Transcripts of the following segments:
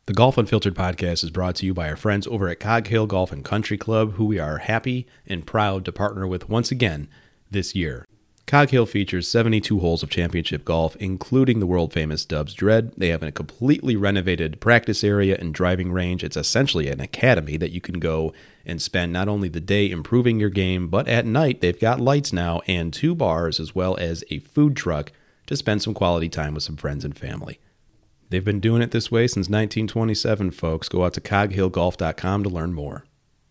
The Golf Unfiltered podcast is brought to you by our friends over at Cog Hill Golf and Country Club, who we are happy and proud to partner with once again this year. Cog Hill features 72 holes of championship golf, including the world-famous Dubs Dread. They have a completely renovated practice area and driving range. It's essentially an academy that you can go and spend not only the day improving your game, but at night they've got lights now and 2 bars as well as a food truck to spend some quality time with some friends and family. They've been doing it this way since 1927, folks. Go out to coghillgolf.com to learn more.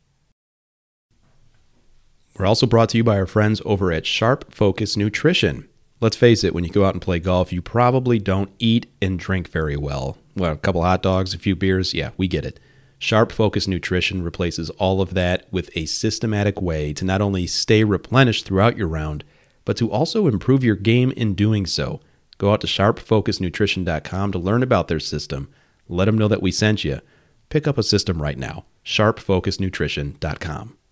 We're also brought to you by our friends over at Sharp Focus Nutrition. Let's face it, when you go out and play golf, you probably don't eat and drink very well. Well, a couple hot dogs, a few beers, yeah, we get it. Sharp Focus Nutrition replaces all of that with a systematic way to not only stay replenished throughout your round, but to also improve your game in doing so. Go out to sharpfocusnutrition.com to learn about their system. Let them know that we sent you. Pick up a system right now. sharpfocusnutrition.com.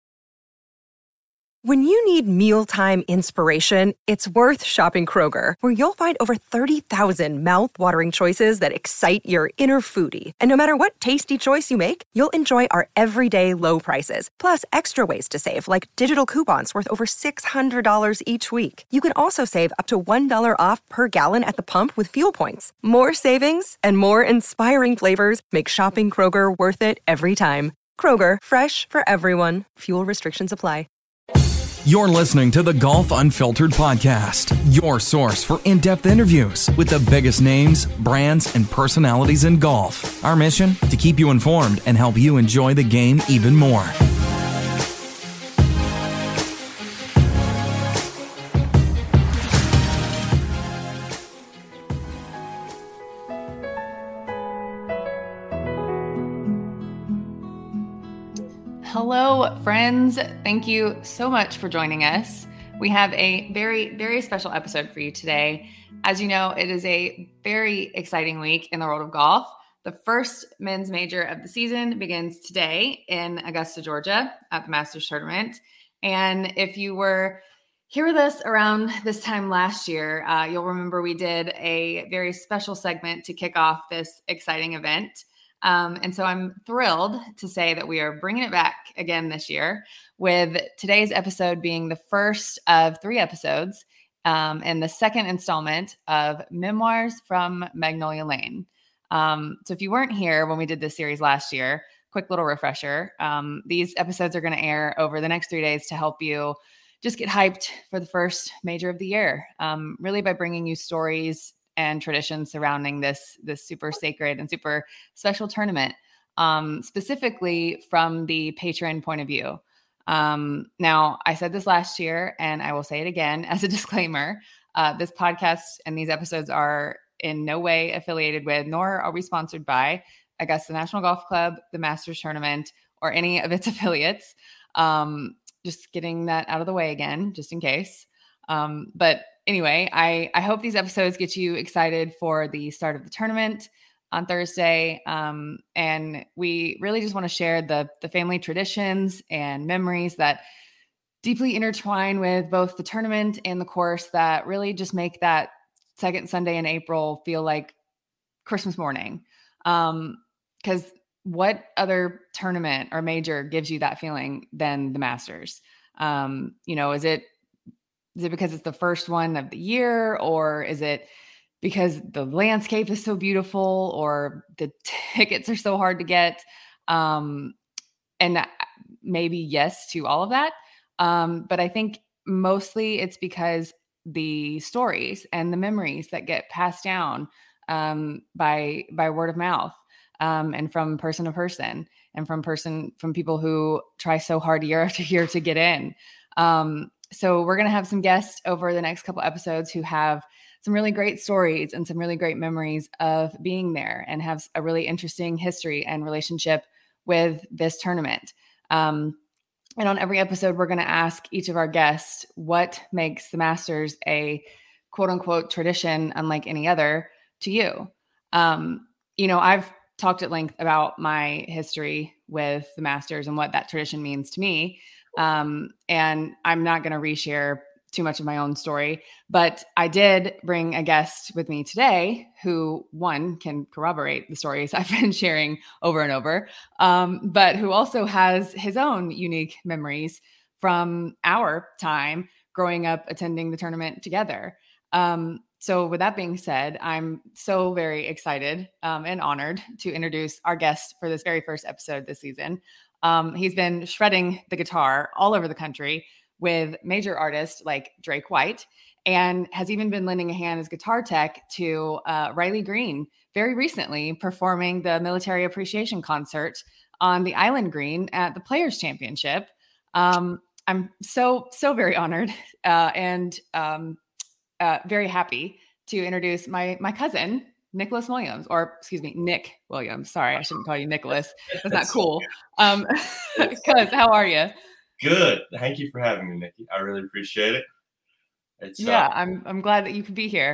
When you need mealtime inspiration, it's worth shopping Kroger, where you'll find over 30,000 mouth-watering choices that excite your inner foodie. And no matter what tasty choice you make, you'll enjoy our everyday low prices, plus extra ways to save, like digital coupons worth over $600 each week. You can also save up to $1 off per gallon at the pump with fuel points. More savings and more inspiring flavors make shopping Kroger worth it every time. Kroger, fresh for everyone. Fuel restrictions apply. You're listening to the Golf Unfiltered podcast, your source for in-depth interviews with the biggest names, brands, and personalities in golf. Our mission? To keep you informed and help you enjoy the game even more. Hello, friends. Thank you so much for joining us. We have a very, very special episode for you today. As you know, it is a very exciting week in the world of golf. The first men's major of the season begins today in Augusta, Georgia at the Masters Tournament. And if you were here with us around this time last year, you'll remember we did a very special segment to kick off this exciting event. And so I'm thrilled to say that we are bringing it back again this year, with today's episode being the first of 3 episodes and the second installment of Memoirs from Magnolia Lane. So if you weren't here when we did this series last year, quick little refresher. These episodes are going to air over the next 3 days to help you just get hyped for the first major of the year, really by bringing you stories and traditions surrounding this super sacred and super special tournament, specifically from the patron point of view. Now, I said this last year, and I will say it again as a disclaimer. This podcast and these episodes are in no way affiliated with, nor are we sponsored by, Augusta National Golf Club, the Masters Tournament, or any of its affiliates. Just getting that out of the way again, just in case. But anyway, I hope these episodes get you excited for the start of the tournament on Thursday. And we really just want to share the family traditions and memories that deeply intertwine with both the tournament and the course that really just make that second Sunday in April feel like Christmas morning. Because what other tournament or major gives you that feeling than the Masters? Is it because it's the first one of the year, or is it because the landscape is so beautiful, or the tickets are so hard to get? And maybe yes to all of that. But I think mostly it's because the stories and the memories that get passed down by word of mouth, and from person to person, and from people who try so hard year after year to get in. So we're going to have some guests over the next couple episodes who have some really great stories and some really great memories of being there, and have a really interesting history and relationship with this tournament. And on every episode, we're going to ask each of our guests what makes the Masters a quote unquote tradition unlike any other to you. I've talked at length about my history with the Masters and what that tradition means to me. And I'm not going to reshare too much of my own story, but I did bring a guest with me today who, one, can corroborate the stories I've been sharing over and over, but who also has his own unique memories from our time growing up attending the tournament together. So with that being said, I'm so very excited and honored to introduce our guest for this very first episode this season. He's been shredding the guitar all over the country with major artists like Drake White, and has even been lending a hand as guitar tech to Riley Green very recently, performing the Military Appreciation Concert on the Island Green at the Players Championship. I'm so very honored and very happy to introduce my cousin, Nicholas Williams, or excuse me, Nick Williams. Sorry, I shouldn't call you Nicholas. That's not cool. Cuz, how are you? Good. Thank you for having me, Nikki. I really appreciate it. I'm glad that you could be here.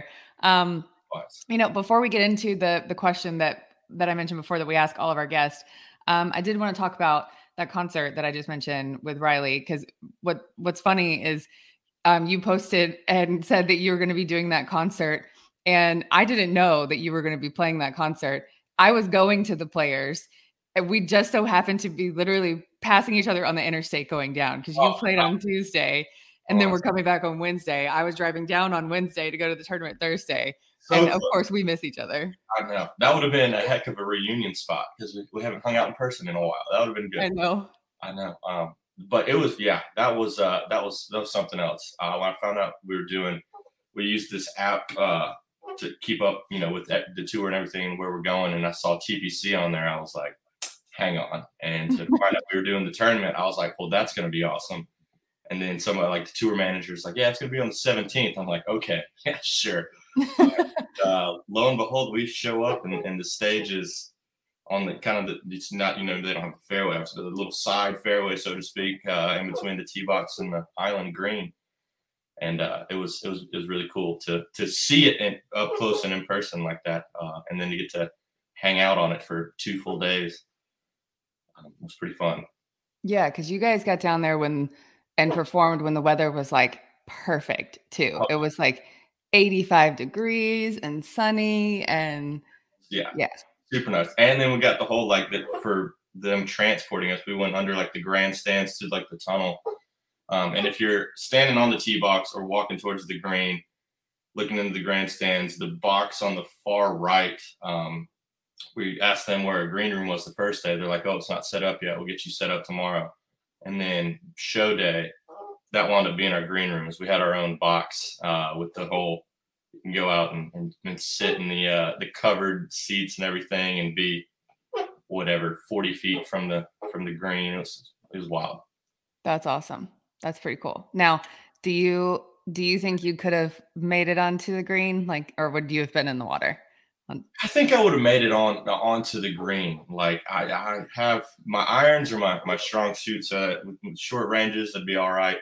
Before we get into the question that I mentioned before that we ask all of our guests, I did want to talk about that concert that I just mentioned with Riley, because what's funny is you posted and said that you were going to be doing that concert, and I didn't know that you were going to be playing that concert. I was going to the Players, and we just so happened to be literally passing each other on the interstate going down, because you played on Tuesday, and then we're coming back on Wednesday. I was driving down on Wednesday to go to the tournament Thursday. And of course, we miss each other. I know. That would have been a heck of a reunion spot, because we haven't hung out in person in a while. That would have been good. I know. But it was, that was something else. When I found out we used this app to keep up, with the tour and everything and where we're going. And I saw TPC on there. I was like, hang on. And to find out we were doing the tournament, I was like, well, that's going to be awesome. And then somebody like the tour manager's like, yeah, it's going to be on the 17th. I'm like, okay, yeah, sure. Lo and behold, we show up and the stage is on the kind of it's not, they don't have a fairway, it's a little side fairway, so to speak, in between the tee box and the Island Green. And it was really cool to see it up close and in person like that. And then you get to hang out on it for 2 full days. It was pretty fun. Yeah, because you guys got down there and performed when the weather was like perfect too. It was like 85 degrees and sunny and yeah, super nice. And then we got the whole for them transporting us, we went under like the grandstands to like the tunnel. And if you're standing on the tee box or walking towards the green, looking into the grandstands, the box on the far right, we asked them where a green room was the first day. They're like, oh, it's not set up yet. We'll get you set up tomorrow. And then show day, that wound up being our green rooms. We had our own box with the whole, you can go out and sit in the covered seats and everything and be 40 feet from the green. It was wild. That's awesome. That's pretty cool. Now, do you think you could have made it onto the green, or would you have been in the water? I think I would have made it onto the green. Like I have my irons are my strong suits. With short ranges, that'd be all right.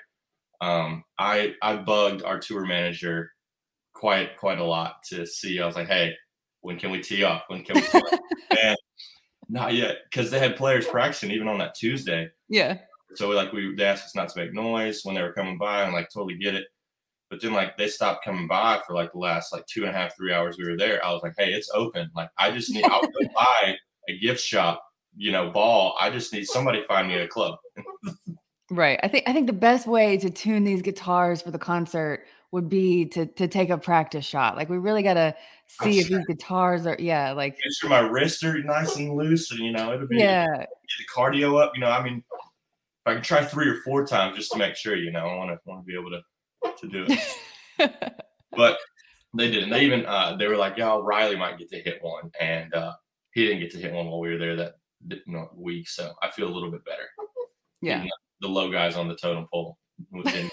I bugged our tour manager quite a lot to see. I was like, hey, when can we tee off? When can we tee off? And not yet, because they had players practicing even on that Tuesday. Yeah. So they asked us not to make noise when they were coming by, and totally get it. But then they stopped coming by for the last 2.5, 3 hours we were there. I was like, hey, it's open. I just need, I'll go buy a gift shop, ball. I just need somebody to find me a club. Right. I think the best way to tune these guitars for the concert would be to take a practice shot. We really got to see if these guitars are, make sure my wrists are nice and loose, and it'll be get the cardio up. If I can try 3 or 4 times just to make sure, I want to be able to do it. But they didn't. They even they were like, yeah, Riley might get to hit one, and he didn't get to hit one while we were there that week. So I feel a little bit better. Yeah. The low guys on the totem pole within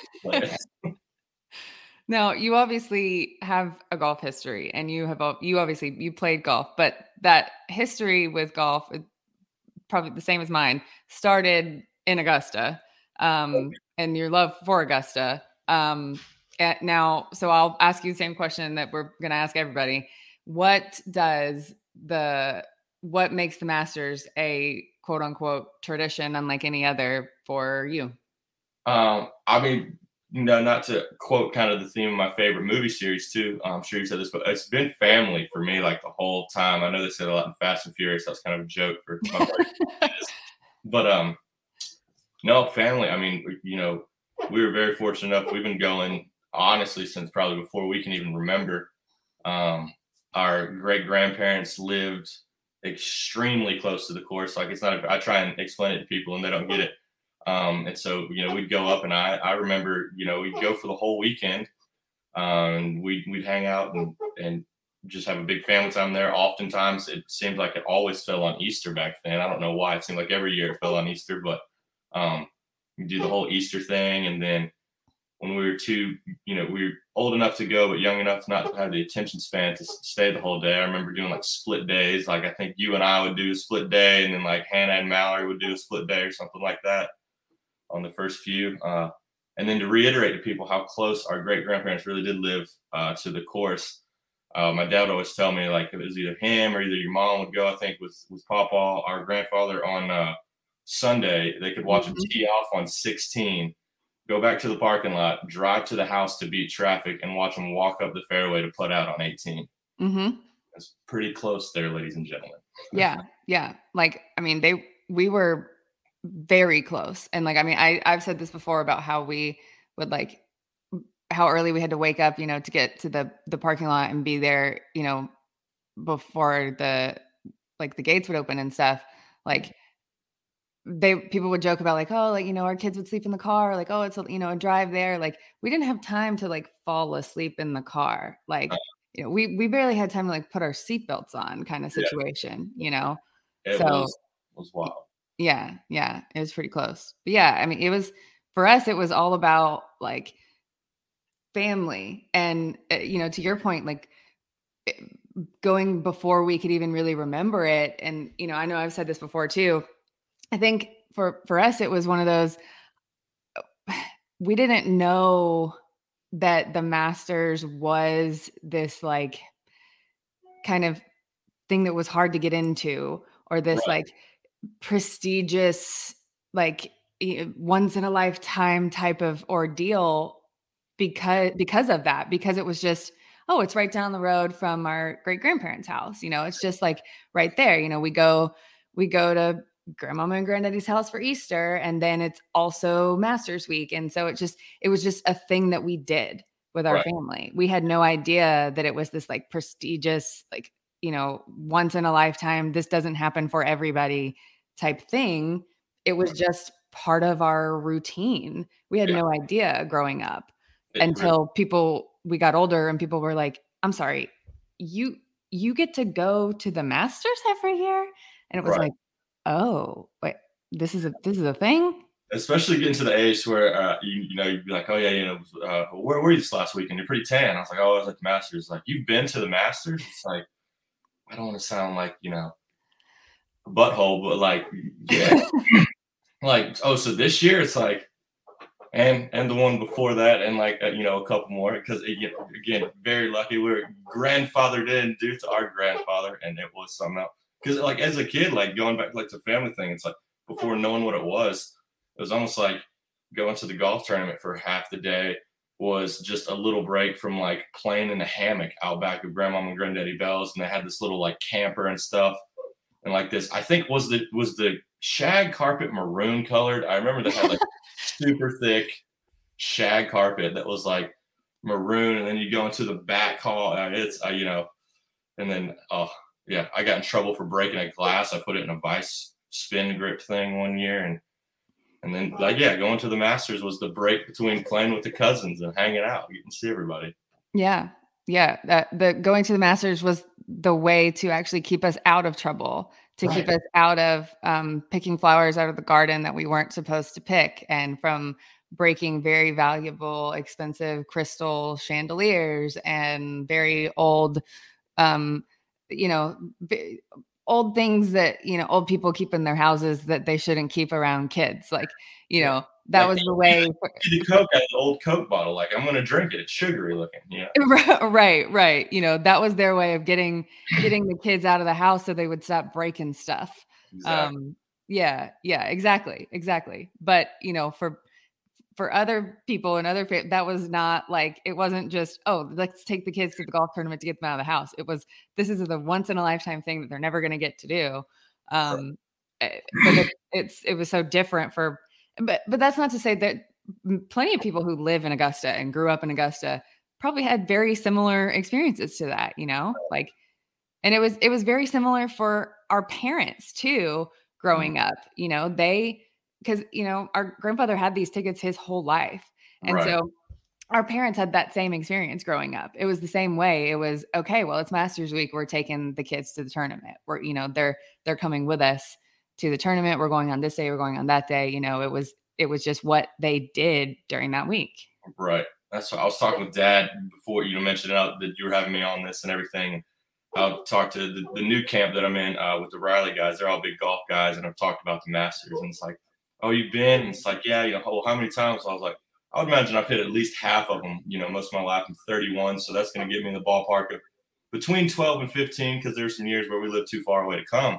Now, you obviously have a golf history, and you played golf, but that history with golf, probably the same as mine, started in Augusta, and your love for Augusta. Now, so I'll ask you the same question that we're going to ask everybody. What makes the Masters a quote unquote tradition unlike any other for you? not to quote kind of the theme of my favorite movie series too. I'm sure you said this, but it's been family for me like the whole time. I know they said a lot in Fast and Furious. That's kind of a joke for my but no, family. I mean, we were very fortunate enough. We've been going honestly since probably before we can even remember. Our great grandparents lived extremely close to the course. Like, it's not, I try and explain it to people and they don't get it. And so, we'd go up, and I remember, we'd go for the whole weekend. We'd hang out and just have a big family time there. Oftentimes it seemed like it always fell on Easter back then. I don't know why. It seemed like every year it fell on Easter, but we do the whole Easter thing. And then when we were we were old enough to go, but young enough not to have the attention span to stay the whole day. I remember doing like split days. Like, I think you and I would do a split day, and then like Hannah and Mallory would do a split day or something like that on the first few. And then to reiterate to people how close our great grandparents really did live to the course. My dad would always tell me, like, it was either him or either your mom would go, I think, with Papa, our grandfather, on Sunday. They could watch him tee off on 16, go back to the parking lot, drive to the house to beat traffic, and watch him walk up the fairway to put out on 18. Mm-hmm. It's pretty close there, ladies and gentlemen. Yeah. Like, I mean, we were very close. And like, I mean, I've said this before about how we would, like, how early we had to wake up, to get to the parking lot and be there, before the gates would open and stuff. Like, people would joke about, like, oh, like, our kids would sleep in the car, like, oh, it's a drive there. Like, we didn't have time to like fall asleep in the car. Like, we barely had time to like put our seatbelts on, kind of situation, It so was wild. Yeah. It was pretty close. But yeah, I mean, for us, it was all about like family. And, to your point, like, going before we could even really remember it. And, I know I've said this before too. I think for us, it was one of those, we didn't know that the Masters was this like kind of thing that was hard to get into, or this like prestigious, like once in a lifetime type of ordeal because of that, because it was just, oh, it's right down the road from our great grandparents' house. It's just like right there. We go to grandmama and granddaddy's house for Easter, and then it's also Masters week. And so it was just a thing that we did with our family. We had no idea that it was this like prestigious, like, once in a lifetime, this doesn't happen for everybody type thing. It was just part of our routine. We had no idea growing up until we got older and people were like, I'm sorry, you get to go to the Masters every year? And it was like, oh, wait, this is a thing? Especially getting to the age where, you'd be like, oh yeah, where were you this last weekend? You're pretty tan. I was like, oh, I was at the Masters. Like, you've been to the Masters? It's like, I don't want to sound like, a butthole, but like, yeah. Like, oh, so this year it's like, and the one before that, and like, a couple more, because again, very lucky. We were grandfathered in due to our grandfather, and it was something else. Because like as a kid, like going back like to family thing, it's like before knowing what it was almost like going to the golf tournament for half the day was just a little break from like playing in a hammock out back of Grandmama and Granddaddy Bell's, and they had this little like camper and stuff, and like this, I think was the shag carpet maroon colored. I remember they had like super thick shag carpet that was like maroon, and then you go into the back hall. And then yeah, I got in trouble for breaking a glass. I put it in a vice spin grip thing one year, and then like going to the Masters was the break between playing with the cousins and hanging out, getting to see everybody. Yeah. The going to the Masters was the way to actually keep us out of trouble, to keep us out of picking flowers out of the garden that we weren't supposed to pick, and from breaking very valuable, expensive crystal chandeliers and very old, old things that, old people keep in their houses that they shouldn't keep around kids. Like, that was the way. The Coke out of the old Coke bottle. Like, I'm going to drink it. It's sugary looking. Yeah. Right. That was their way of getting the kids out of the house so they would stop breaking stuff. Exactly. Exactly. But, for other people and that was not like, it wasn't just, oh, let's take the kids to the golf tournament to get them out of the house. This is the once in a lifetime thing that they're never going to get to do. But it was so different but that's not to say that plenty of people who live in Augusta and grew up in Augusta probably had very similar experiences to that, like, and it was very similar for our parents too, growing up, because, our grandfather had these tickets his whole life. And so our parents had that same experience growing up. It was the same way. It was, okay, well, it's Masters Week. We're taking the kids to the tournament. They're coming with us to the tournament. We're going on this day. We're going on that day. It was just what they did during that week. Right. That's what I was talking with Dad before you mentioned that you were having me on this and everything. I've talked to the new camp that I'm in with the Riley guys. They're all big golf guys, and I've talked about the Masters. And it's like, oh, you've been? And it's like, yeah, how many times? So I was like, I would imagine I've hit at least half of them, most of my life. I'm 31, so that's going to get me in the ballpark of between 12 and 15, because there's some years where we live too far away to come.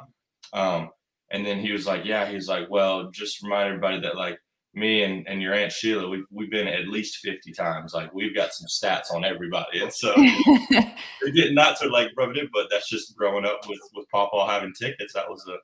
And then he was like, well, just remind everybody that, like, me and your Aunt Sheila, we've been at least 50 times. Like, we've got some stats on everybody. And so they did not to like rub it in, but that's just growing up with Papa having tickets. That was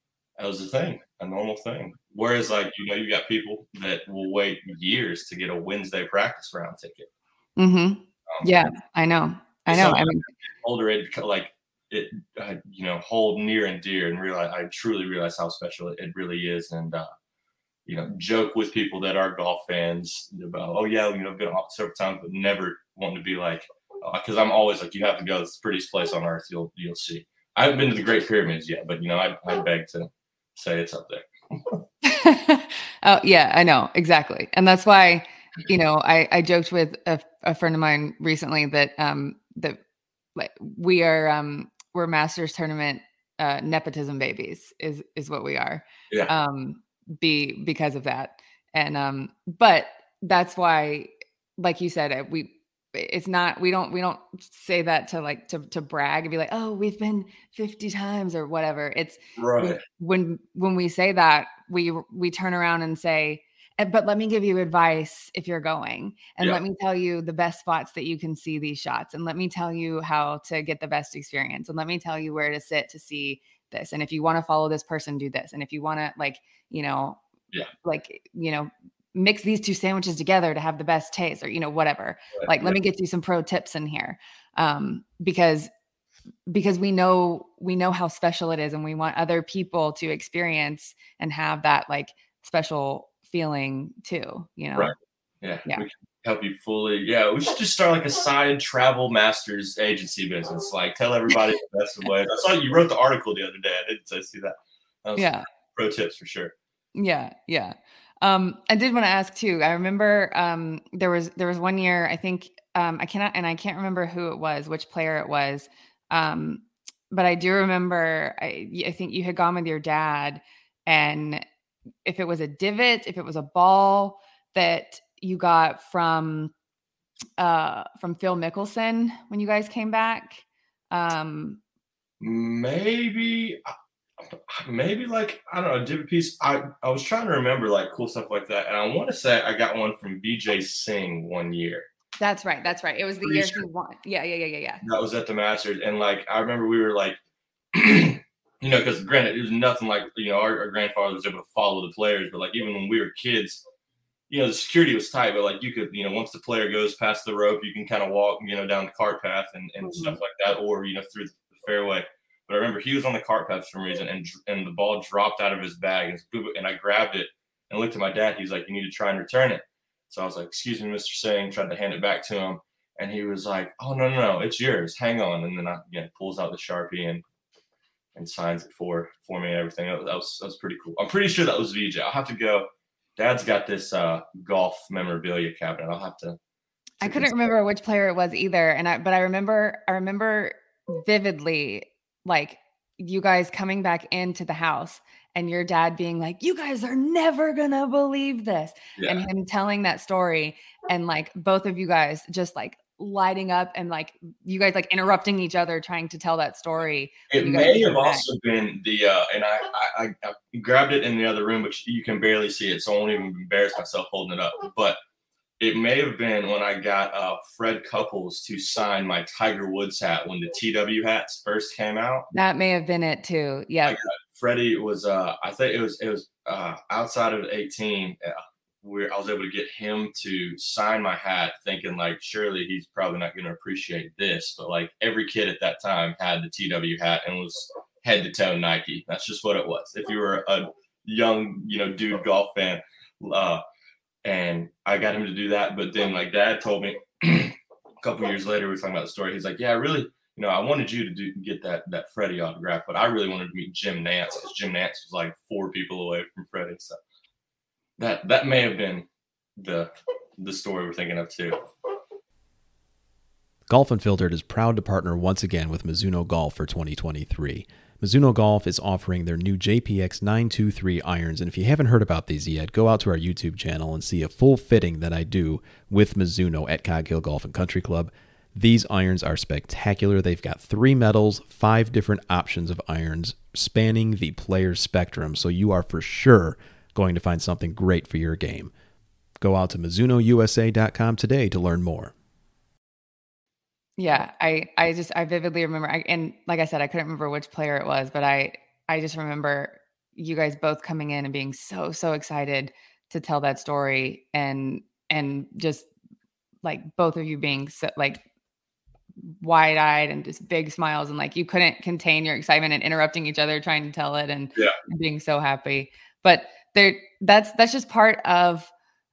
a thing, a normal thing. Whereas, like, you got people that will wait years to get a Wednesday practice round ticket. Mm-hmm. Yeah, I know. I mean, older age, like it, hold near and dear, and I truly realize how special it really is. And, joke with people that are golf fans about, oh yeah, been on several times, but never wanting to be like, because I'm always like, you have to go. It's the prettiest place on earth. You'll see. I haven't been to the Great Pyramids yet, but I beg to say it's up there. Oh yeah, I know exactly, and that's why I joked with a friend of mine recently that that like we're Masters tournament nepotism babies is what we are. Yeah. Because of that. And but that's why, like you said, we don't say that to brag and be like, oh, we've been 50 times or whatever. It's right. When we say that, we turn around and say, but let me give you advice if you're going, and let me tell you the best spots that you can see these shots, and let me tell you how to get the best experience, and let me tell you where to sit to see this, and if you want to follow this person, do this, and if you want to mix these two sandwiches together to have the best taste, or whatever. Right. Let me get you some pro tips in here, because we know how special it is, and we want other people to experience and have that like special feeling too. Right. Yeah. We can help you fully. Yeah, we should just start like a side travel masters agency business. Like, tell everybody the best way. I saw you wrote the article the other day. I didn't see that. Was pro tips for sure. Yeah. I did want to ask too. I remember there was one year, I think I can't remember who it was, which player it was. But I do remember I think you had gone with your dad, and if it was a divot, if it was a ball that you got from Phil Mickelson when you guys came back. Maybe like, I don't know, a divot piece. I was trying to remember like cool stuff like that. And I want to say I got one from Vijay Singh one year. That's right. It was the year he won. Yeah. That was at the Masters. And like, I remember we were like, because granted, it was nothing like, our grandfather was able to follow the players, but like even when we were kids, the security was tight, but like you could, once the player goes past the rope, you can kind of walk, down the cart path and stuff like that, or, through the fairway. But I remember he was on the cart path for some reason, and the ball dropped out of his bag, and I grabbed it and looked at my dad. He's like, you need to try and return it. So I was like, excuse me, Mr. Singh, tried to hand it back to him. And he was like, oh, no, it's yours. Hang on. And then pulls out the Sharpie and signs it for me and everything. That was pretty cool. I'm pretty sure that was VJ. I'll have to go. Dad's got this golf memorabilia cabinet. I'll have to. I couldn't remember which player it was either. But I remember vividly, like, you guys coming back into the house and your dad being like, you guys are never gonna believe this. Yeah. And him telling that story, and like both of you guys just like lighting up and like you guys like interrupting each other trying to tell that story. It may have also been the and I grabbed it in the other room, which you can barely see it, so I won't even embarrass myself holding it up. But it may have been when I got Fred Couples to sign my Tiger Woods hat when the TW hats first came out. That may have been it too. Yeah. Freddie was I think it was outside of 18. Where I was able to get him to sign my hat, thinking like, surely he's probably not going to appreciate this. But like every kid at that time had the TW hat and was head to toe Nike. That's just what it was. If you were a young, dude golf fan, and I got him to do that. But then like Dad told me a couple years later, we were talking about the story. He's like, yeah, really, I wanted you to get that Freddie autograph, but I really wanted to meet Jim Nantz because Jim Nantz was like 4 people away from Freddie. So that may have been the story we're thinking of too. Golf Unfiltered is proud to partner once again with Mizuno Golf for 2023. Mizuno Golf is offering their new JPX 923 irons, and if you haven't heard about these yet, go out to our YouTube channel and see a full fitting that I do with Mizuno at Cog Hill Golf and Country Club. These irons are spectacular. They've got 3 metals, 5 different options of irons spanning the player's spectrum, so you are for sure going to find something great for your game. Go out to MizunoUSA.com today to learn more. Yeah, I vividly remember, and like I said, I couldn't remember which player it was, but I just remember you guys both coming in and being so excited to tell that story, and just like both of you being so like wide-eyed and just big smiles, and like you couldn't contain your excitement and interrupting each other trying to tell it, and being so happy. But that's just part of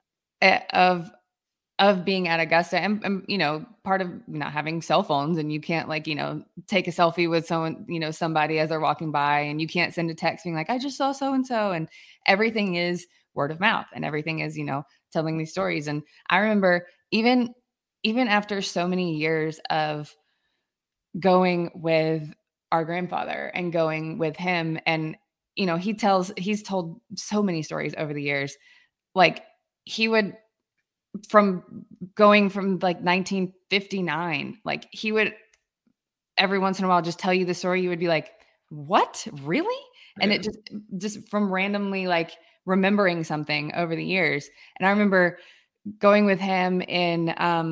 being at Augusta, and part of not having cell phones, and you can't like take a selfie with someone, somebody as they're walking by, and you can't send a text being like, I just saw so and so, and everything is word of mouth, and everything is telling these stories. And I remember even after so many years of going with our grandfather and going with him, and he's told so many stories over the years. Like he would, from going from like 1959, like he would every once in a while just tell you the story. You would be like, what, really? And it just from randomly like remembering something over the years. And I remember going with him in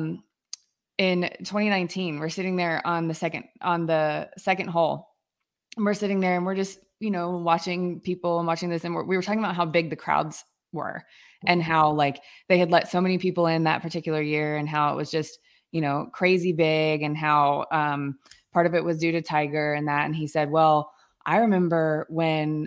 2019. We're sitting there on the second hole, and we're sitting there and we're just watching people and watching this, and we were talking about how big the crowds were, and how like they had let so many people in that particular year, and how it was just crazy big, and how part of it was due to Tiger and that. And he said, well, I remember when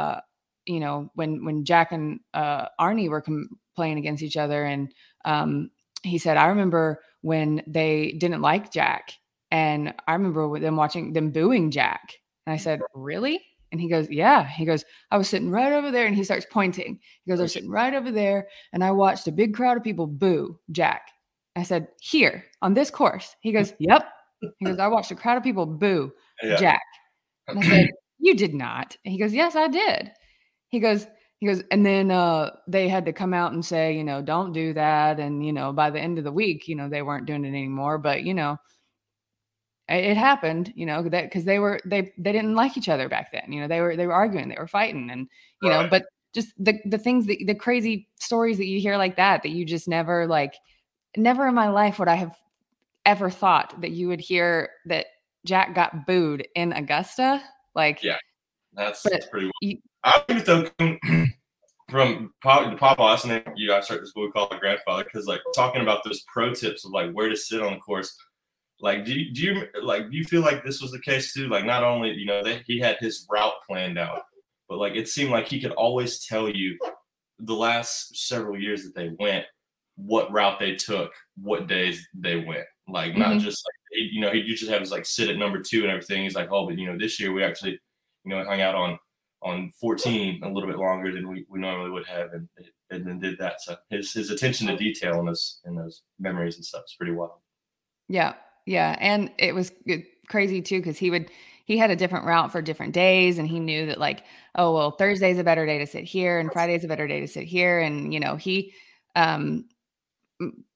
when Jack and Arnie were playing against each other, and he said, I remember when they didn't like Jack, and I remember them watching them booing Jack. And I said, really? And he goes, yeah. He goes, I was sitting right over there, and he starts pointing. He goes, I was sitting right over there, and I watched a big crowd of people boo Jack. I said, here on this course? He goes, yep. He goes, I watched a crowd of people boo Jack. And I said, you did not. And he goes, yes, I did. He goes, and then they had to come out and say, don't do that. And, by the end of the week, they weren't doing it anymore. But, it happened, that because they didn't like each other back then. They were arguing, they were fighting, and but just the things the crazy stories that you hear like that you just never in my life would I have ever thought that you would hear that Jack got booed in Augusta. Like, yeah, that's pretty well. I think though from Papa, I think you guys start this what we call a grandfather, because like talking about those pro tips of like where to sit on the course. Like, do you feel like this was the case too? Like, not only he had his route planned out, but like it seemed like he could always tell you the last several years that they went, what route they took, what days they went. Like, not just like he used to have his like sit at number 2 and everything. He's like, oh, but this year we actually hung out on 14 a little bit longer than we normally would have, and then did that. So his attention to detail in those memories and stuff is pretty wild. Yeah. Yeah. And it was crazy too, because he had a different route for different days, and he knew that like, oh, well, Thursday's a better day to sit here, and Friday's a better day to sit here. And, he,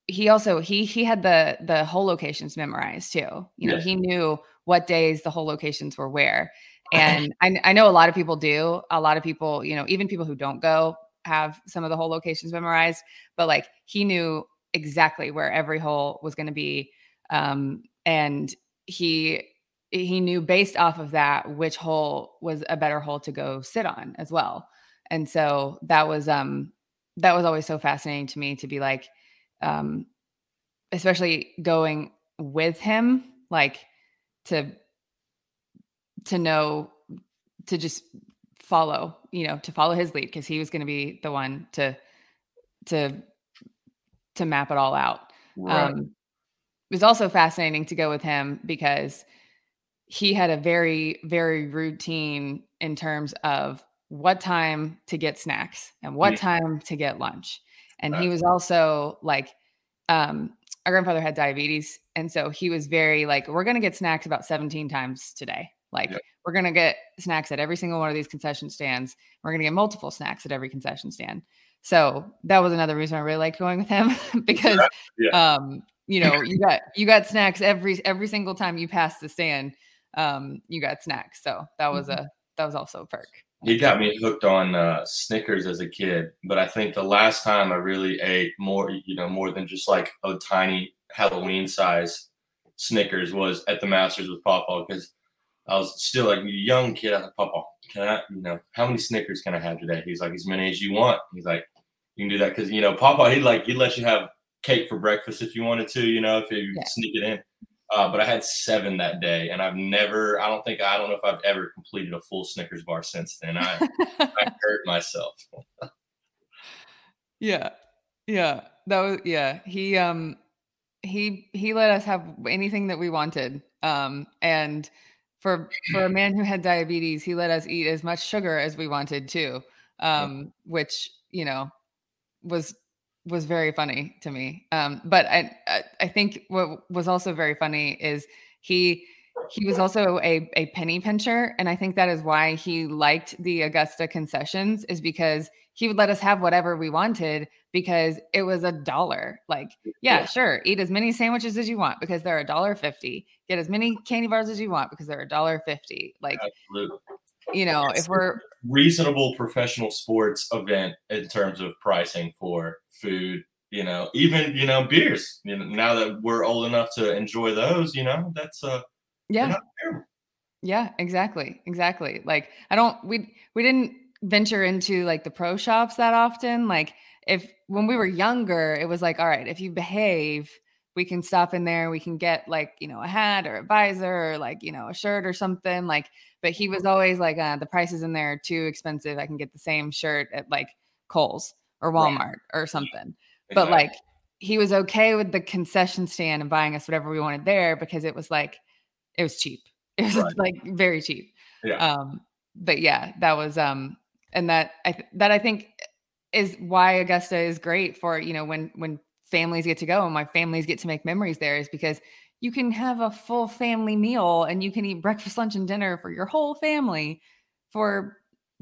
he also he had the hole locations memorized too. You know, he knew what days the hole locations were where. And I know a lot of people do. A lot of people, you know, even people who don't go have some of the hole locations memorized, but like he knew exactly where every hole was going to be. And he knew based off of that which hole was a better hole to go sit on as well. And so that was always so fascinating to me to be like, especially going with him, like to know, to just follow, you know, to follow his lead, because he was going to be the one to map it all out. Right. It was also fascinating to go with him because he had a very, very routine in terms of what time to get snacks and what time to get lunch. And he was also like, our grandfather had diabetes. And so he was very like, we're going to get snacks about 17 times today. Like we're going to get snacks at every single one of these concession stands. We're going to get multiple snacks at every concession stand. So that was another reason I really liked going with him because, you know, you got snacks every single time you pass the stand. You got snacks. So that was also a perk. He got me hooked on Snickers as a kid, but I think the last time I really ate more than just like a tiny Halloween size Snickers was at the Masters with Papa, because I was still like a young kid. I was like, Papa, can I, how many Snickers can I have today? He's like, as many as you want. He's like, you can do that because Papa, he'd let you have cake for breakfast if you wanted to, if you sneak it in. But I had 7 that day, and I don't know if I've ever completed a full Snickers bar since then. I hurt myself. Yeah. That was, he let us have anything that we wanted. And for a man who had diabetes, he let us eat as much sugar as we wanted too. Which, was very funny to me. But I think what was also very funny is he was also a penny pincher. And I think that is why he liked the Augusta concessions, is because he would let us have whatever we wanted because it was $1. Like, sure, eat as many sandwiches as you want because they're $1.50. Get as many candy bars as you want because they're $1.50. Like, absolutely. If we're reasonable professional sports event in terms of pricing for food, even beers. Now that we're old enough to enjoy those, that's not terrible. Yeah, exactly. Like we didn't venture into like the pro shops that often. Like when we were younger, it was like, all right, if you behave, we can stop in there. We can get like, a hat or a visor or like, a shirt or something like, but he was always like, the prices in there are too expensive. I can get the same shirt at like Kohl's or Walmart or something. Exactly. But like, he was okay with the concession stand and buying us whatever we wanted there because it was like, it was cheap. It was like very cheap. Yeah. But yeah, that was, and that I think is why Augusta is great for, when families get to go and my families get to make memories there, is because you can have a full family meal and you can eat breakfast, lunch, and dinner for your whole family for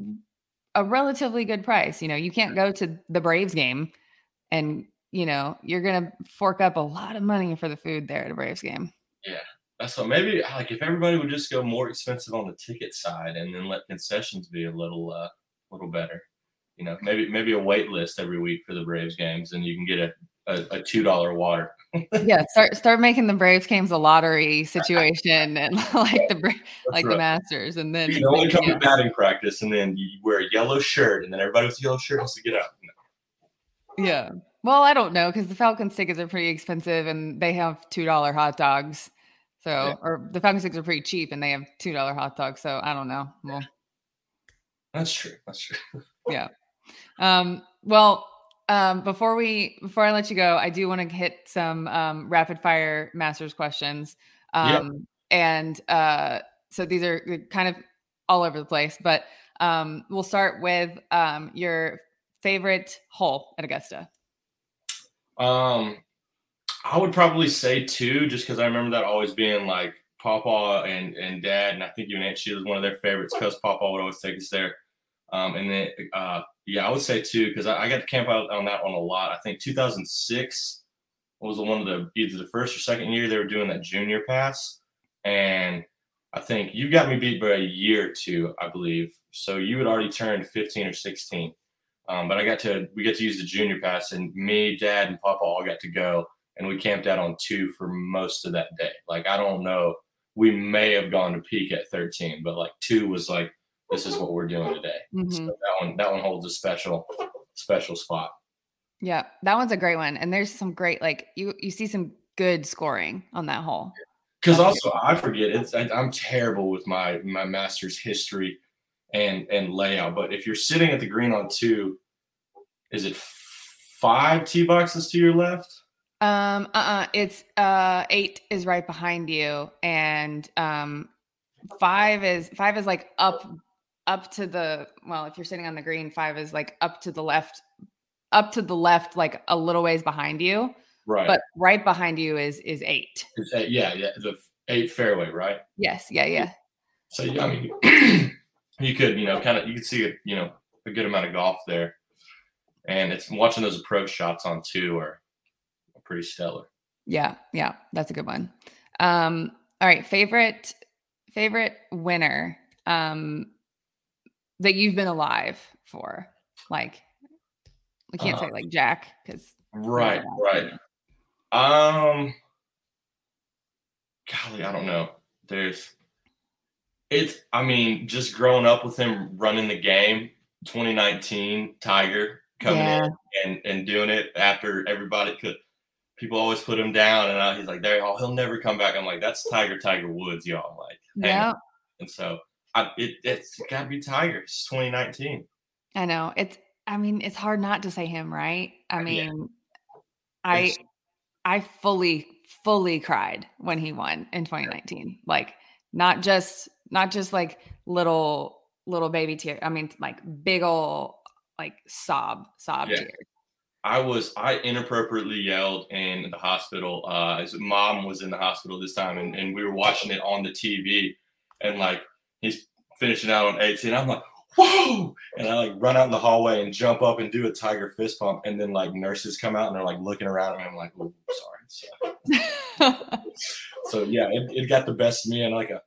a relatively good price. You can't go to the Braves game and, you're going to fork up a lot of money for the food there at a Braves game. Yeah. That's what, maybe like if everybody would just go more expensive on the ticket side and then let concessions be a little better, maybe a wait list every week for the Braves games, and you can get a $2 water. Yeah, start making the Braves games a lottery situation, and like the Masters, and then you can only come to batting practice, and then you wear a yellow shirt, and then everybody with a yellow shirt has to get out. Yeah, well, I don't know because the Falcons tickets are pretty expensive, and they have $2 hot dogs. So, or the Falcons tickets are pretty cheap, and they have $2 hot dogs. So I don't know. Well, that's true. Yeah. Well. Before I let you go, I do want to hit some rapid fire Masters questions. And so these are kind of all over the place, but we'll start with your favorite hole at Augusta. I would probably say 2, just because I remember that always being like Papa and Dad, and I think even Aunt Sheila was one of their favorites because Papa would always take us there. And then I would say 2 because I got to camp out on that one a lot. I think 2006 was one of either the first or second year they were doing that junior pass. And I think you got me beat by a year or two, I believe. So you had already turned 15 or 16. But we got to use the junior pass, and me, Dad, and Papa all got to go. And we camped out on 2 for most of that day. Like, I don't know. We may have gone to peak at 13, but like 2 was like, this is what we're doing today. Mm-hmm. So that one holds a special spot. Yeah, that one's a great one. And there's some great, like you see some good scoring on that hole. Because also I forget I'm terrible with my Masters history and layout. But if you're sitting at the green on 2, is it 5 tee boxes to your left? It's 8 is right behind you, and 5 is like up to the, well, if you're sitting on the green, 5 is like up to the left, like a little ways behind you. Right. But right behind you is 8. It's 8, yeah, the 8 fairway, right? Yes, yeah. So yeah, I mean, you could, you could see a good amount of golf there, and it's watching those approach shots on 2 are pretty stellar. Yeah, that's a good one. All right, favorite winner that you've been alive for. Like, we can't say like Jack, because right. Golly, I don't know. Just growing up with him running the game, 2019 Tiger coming in and doing it after everybody could. People always put him down, and he's like, he'll never come back. I'm like, that's Tiger Woods, y'all. Like, yeah. And so it's got to be Tiger. It's 2019. I know. It's hard not to say him, right? I mean, yeah. I fully cried when he won in 2019. Like, not just like little baby tears. I mean, like big ol' like sob tears. I inappropriately yelled in the hospital. His mom was in the hospital this time, and we were watching it on the TV, and like he's finishing out on 18. I'm like, whoa! And I like run out in the hallway and jump up and do a Tiger fist pump, and then like nurses come out and they're like looking around me. I'm like, oh, sorry. So yeah, it got the best of me, and like a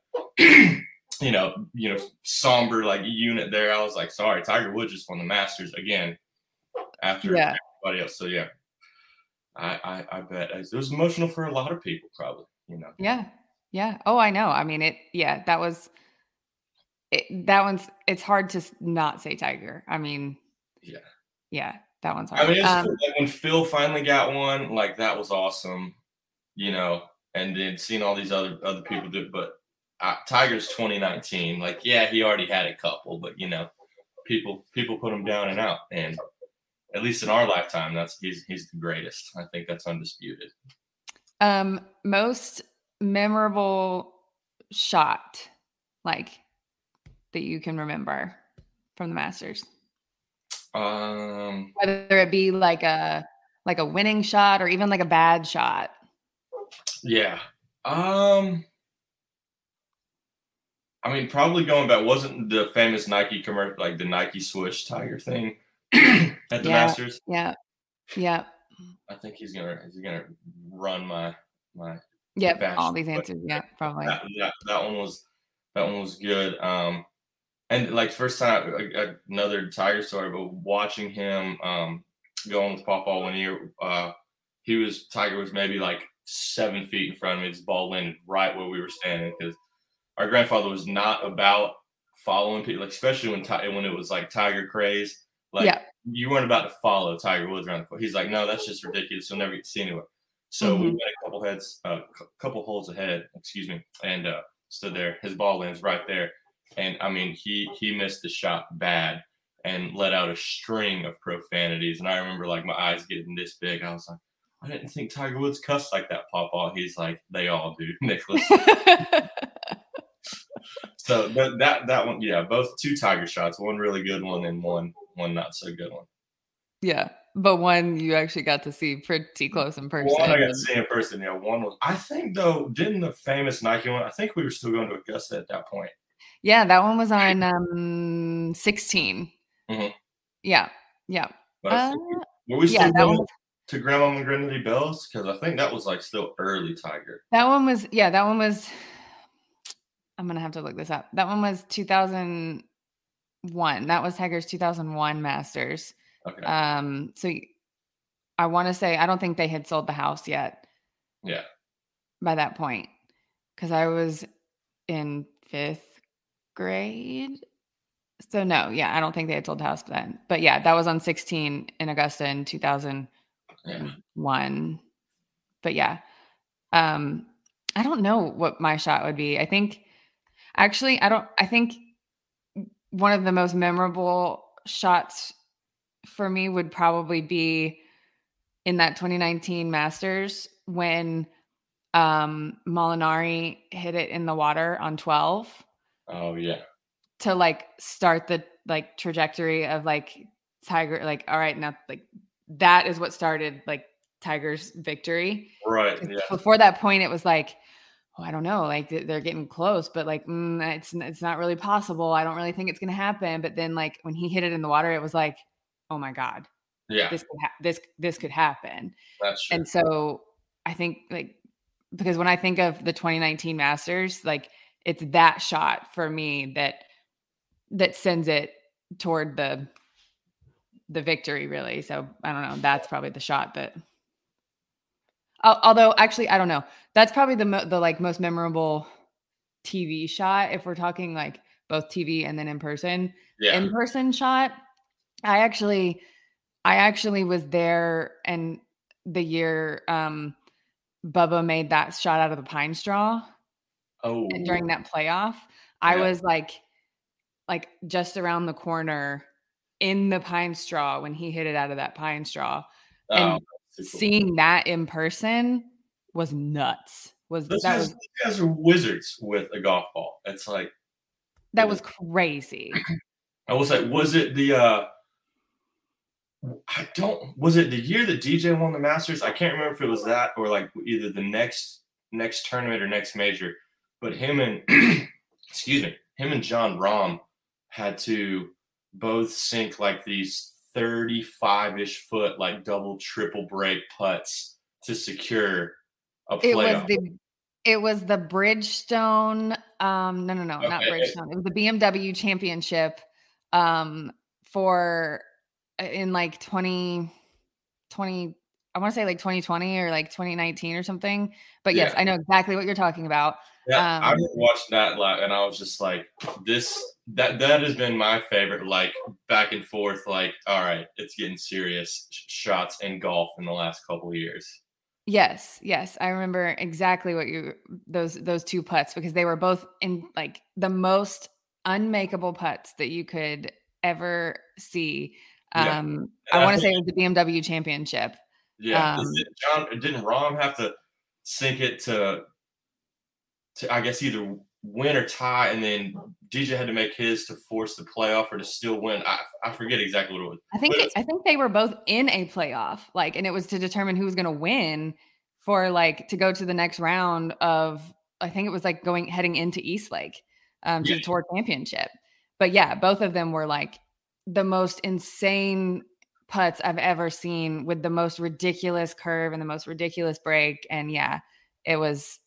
somber like unit there. I was like, sorry, Tiger Woods just won the Masters again after everybody else. So yeah, I bet it was emotional for a lot of people, probably. Yeah. Oh, I know. I mean, it's hard to not say Tiger. I mean, yeah, that one's hard. I mean, it's cool. Like when Phil finally got one, like that was awesome, and then seeing all these other people do it. But Tiger's 2019, like, yeah, he already had a couple, but people put him down and out, and at least in our lifetime, he's the greatest. I think that's undisputed. Most memorable shot, like, that you can remember from the Masters? Whether it be like a winning shot or even like a bad shot. Yeah. I mean, probably going back, wasn't the famous Nike commercial, like the Nike swoosh Tiger thing at the Masters? Yeah. I think he's gonna run my all these answers. Yeah, probably. That one was good. And like first time, another Tiger story, but watching him going with Papa one year, Tiger was maybe like 7 feet in front of me. His ball landed right where we were standing, because our grandfather was not about following people, like, especially when it was like Tiger craze. Like, you weren't about to follow Tiger Woods around the court. He's like, no, that's just ridiculous. You'll never get to see anywhere. So we went a couple holes ahead, and stood there. His ball lands right there. And I mean, he missed the shot bad and let out a string of profanities. And I remember like my eyes getting this big. I was like, I didn't think Tiger Woods cussed like that, Papa. He's like, they all do, Nicholas. So that one, yeah, both 2 Tiger shots, one really good one and one not so good one. Yeah, but one you actually got to see pretty close in person. One I got to see in person. Yeah, one was. I think though, didn't the famous Nike one? I think we were still going to Augusta at that point. Yeah, that one was on 16. Mm-hmm. Yeah. But were we still going? to Grandma McGrindy Bells? Because I think that was like still early Tiger. That one was, I'm going to have to look this up. That one was 2001. That was Tiger's 2001 Masters. Okay. So I want to say, I don't think they had sold the house yet. Yeah. By that point, because I was in 5th grade. So no, yeah, I don't think they had sold the house then. But yeah, that was on 16 in Augusta in 2001. But yeah, I don't know what my shot would be. I think one of the most memorable shots for me would probably be in that 2019 Masters when Molinari hit it in the water on 12. Oh yeah. To like start the like trajectory of like Tiger, like, all right, now like that is what started like Tiger's victory. Right. Yeah. Before that point, it was like, oh, I don't know, like they're getting close, but like it's not really possible. I don't really think it's gonna happen. But then like when he hit it in the water, it was like, oh my God, yeah, this could happen. That's true. And so I think like, because when I think of the 2019 Masters, like it's that shot for me that sends it toward the victory, really. So I don't know. That's probably the shot that. Although actually, I don't know. That's probably the like most memorable TV shot if we're talking like both TV and then in person. Yeah. In person shot. I actually was there, and the year Bubba made that shot out of the pine straw. Oh. During that playoff, I was like just around the corner in the pine straw when he hit it out of that pine straw. And seeing that in person was nuts. These guys are wizards with a golf ball. It's like that was crazy. I will say, was it the was it the year that DJ won the Masters? I can't remember if it was that or like either the next tournament or next major. But him and him and John Rahm had to both sink like these 35-ish foot like double triple break putts to secure a playoff. It was the Bridgestone no, not Bridgestone. It was the BMW Championship for in like 2020, I want to say like 2020 or like 2019 or something. But yes, I know exactly what you're talking about. Yeah, I watched that live, and I was just like, that has been my favorite, like back and forth, like, all right, it's getting serious shots in golf in the last couple of years. Yes, I remember exactly what those two putts, because they were both in like the most unmakeable putts that you could ever see. I want to say it was the BMW Championship. Yeah, didn't Rahm have to sink it to I guess either win or tie, and then DJ had to make his to force the playoff or to still win? I forget exactly what it was. I think they were both in a playoff, like, and it was to determine who was going to win for like to go to the next round of, I think it was like heading into Eastlake to the Tour Championship. But yeah, both of them were like the most insane putts I've ever seen, with the most ridiculous curve and the most ridiculous break. And there was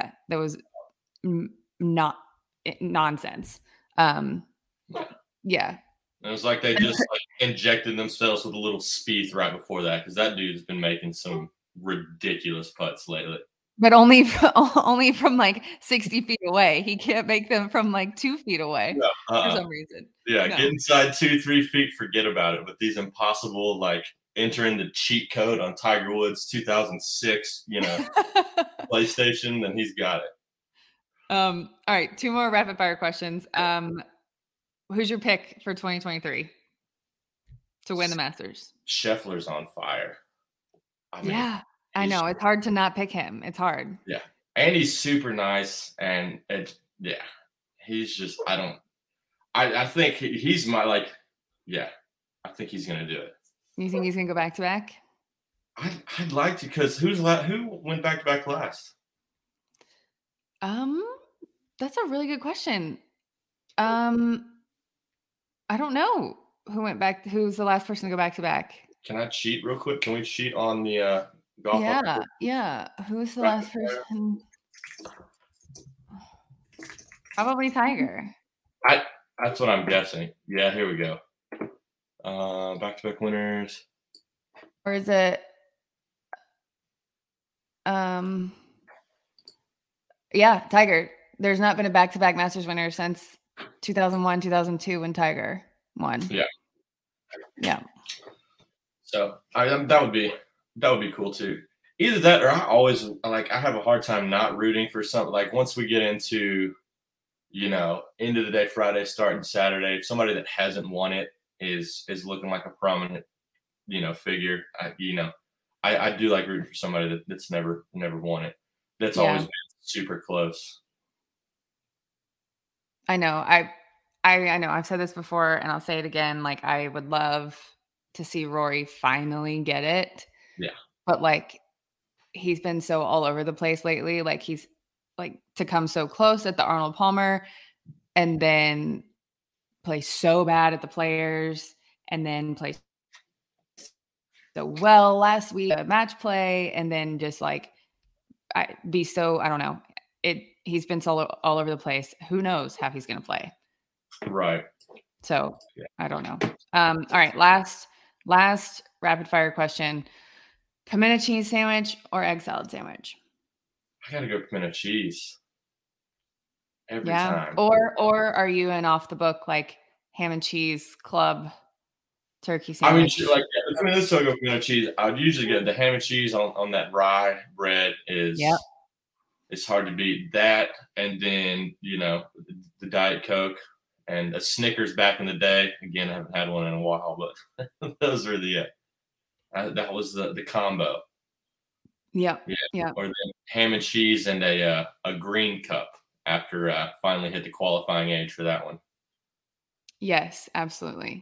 not nonsense. It was like they just like injected themselves with a little Spieth right before that, because that dude's been making some ridiculous putts lately. But only from like 60 feet away. He can't make them from like 2 feet away for some reason. Yeah, get inside 2-3 feet, forget about it. With these impossible, like entering the cheat code on Tiger Woods 2006, PlayStation, then he's got it. All right, 2 more rapid fire questions. Who's your pick for 2023 to win the Masters? Scheffler's on fire. I know. It's hard to not pick him. It's hard. Yeah. And he's super nice. And he's just, I think he's my, like, I think he's going to do it. You think he's going to go back to back? I'd like to, because who went back to back last? That's a really good question. I don't know who's the last person to go back to back. Can I cheat real quick? Can we cheat on the golf? Yeah. Who's the last person? Probably Tiger. That's what I'm guessing. Yeah, here we go. Back-to-back winners. Or is it? Yeah, Tiger. There's not been a back-to-back Masters winner since 2001, 2002 when Tiger won. Yeah. So that would be cool too. Either that, or I have a hard time not rooting for something. Like once we get into, end of the day Friday, starting Saturday, if somebody that hasn't won it is looking like a prominent, figure. I do like rooting for somebody that's never won it. That's always been super close. I know. I know. I've said this before, and I'll say it again. Like, I would love to see Rory finally get it. Yeah. But like, he's been so all over the place lately. Like, he's like to come so close at the Arnold Palmer, and then play so bad at the Players, and then play so well last week at match play, and then just like I don't know. He's been so all over the place. Who knows how he's going to play? Right. So I don't know. All right. Last rapid fire question: pimento cheese sandwich or egg salad sandwich? I gotta go pimento cheese. Every time. Or are you an off the book like ham and cheese club turkey sandwich? I mean, let's still go pimento cheese. I would usually get the ham and cheese on that rye bread is. Yep. It's hard to beat that, and then the Diet Coke and a Snickers back in the day. Again, I haven't had one in a while, but those are that was the combo. Yeah. Or then ham and cheese and a green cup after finally hit the qualifying age for that one. Yes, absolutely.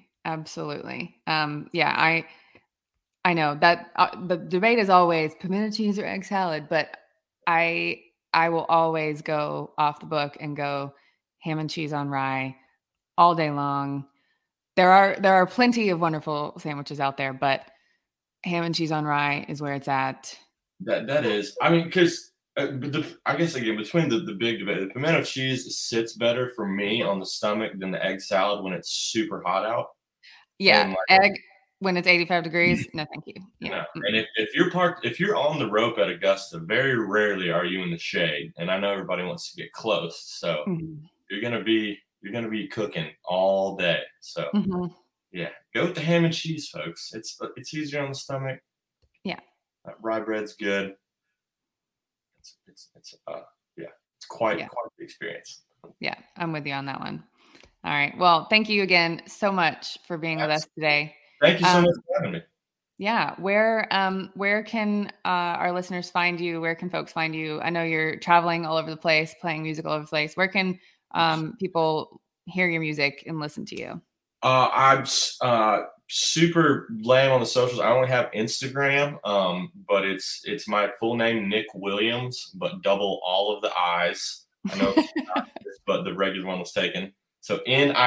I know that the debate is always pimento cheese or egg salad, but I will always go off the book and go ham and cheese on rye all day long. There are plenty of wonderful sandwiches out there, but ham and cheese on rye is where it's at. That is. I mean, because I guess again between the big debate, the pimento cheese sits better for me on the stomach than the egg salad when it's super hot out. Yeah, egg when it's 85 degrees. No, thank you. Yeah. And if you're on the rope at Augusta, very rarely are you in the shade. And I know everybody wants to get close, so you're gonna be cooking all day. So go with the ham and cheese, folks. It's easier on the stomach. Yeah, rye bread's good. It's quite the experience. Yeah, I'm with you on that one. All right. Well, thank you again so much for being with us today. Thank you so much for having me. Yeah. Where can our listeners find you? Where can folks find you? I know you're traveling all over the place, playing music all over the place. Where can people hear your music and listen to you? I'm super lame on the socials. I only have Instagram, but it's my full name, Nick Williams, but double all of the I's. I know, but the regular one was taken. So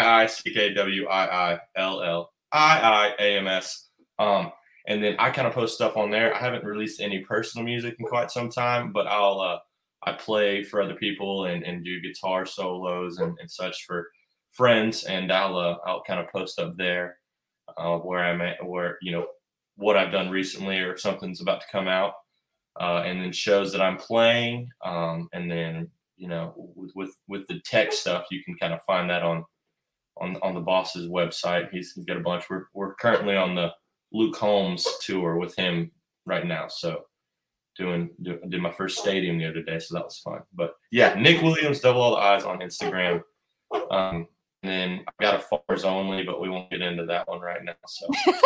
NIICKWIILLIIAMS. And then I kind of post stuff on there. I haven't released any personal music in quite some time, but I play for other people and do guitar solos and such for friends, and I'll kind of post up there where I'm at, where what I've done recently or if something's about to come out, and then shows that I'm playing, and then with the tech stuff, you can kind of find that on the boss's website. He's got a bunch. We're currently on the Luke Holmes tour with him right now, so I did my first stadium the other day, so that was fun. But yeah, Nick Williams, double all the I's on Instagram. And then I got a Fars Only, but we won't get into that one right now. So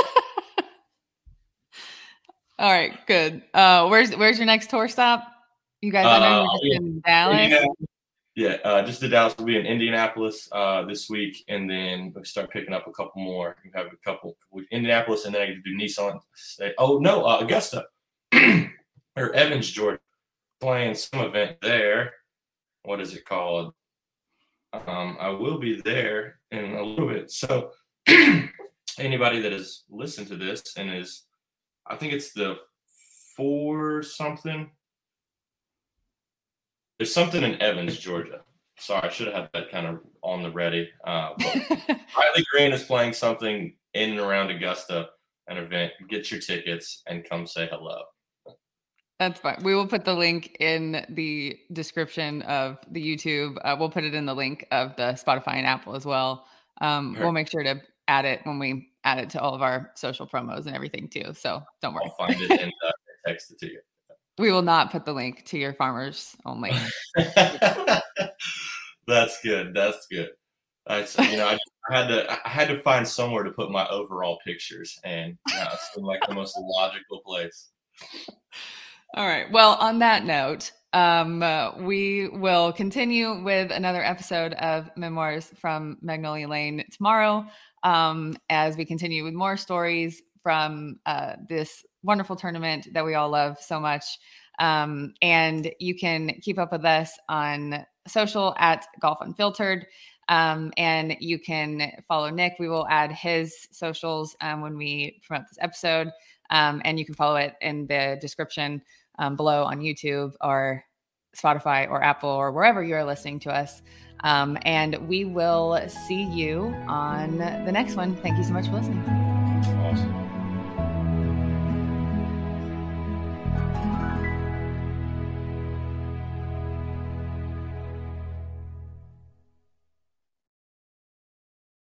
all right, good. Where's your next tour stop? You guys, I know you're just in Dallas. Just the Dallas. Will be in Indianapolis this week, and then we start picking up a couple more. We have a couple with Indianapolis, and then I get to do Nissan State. Oh no, Augusta or Evans, Georgia, playing some event there. What is it called? I will be there in a little bit. So anybody that has listened to this and I think it's the 4 something. There's something in Evans, Georgia. Sorry, I should have had that kind of on the ready. But Riley Green is playing something in and around Augusta, an event. Get your tickets and come say hello. That's fine. We will put the link in the description of the YouTube. We'll put it in the link of the Spotify and Apple as well. We'll make sure to add it when we add it to all of our social promos and everything too. So don't worry. I'll find it and text it to you. We will not put the link to your farmers only. That's good. That's good. I had to find somewhere to put my overall pictures, and it seemed like the most logical place. All right. Well, on that note, we will continue with another episode of Memoirs from Magnolia Lane tomorrow, as we continue with more stories from this wonderful tournament that we all love so much. And you can keep up with us on social at Golf Unfiltered. And you can follow Nick. We will add his socials when we promote this episode. And you can follow it in the description below on YouTube or Spotify or Apple or wherever you're listening to us. And we will see you on the next one. Thank you so much for listening. Awesome.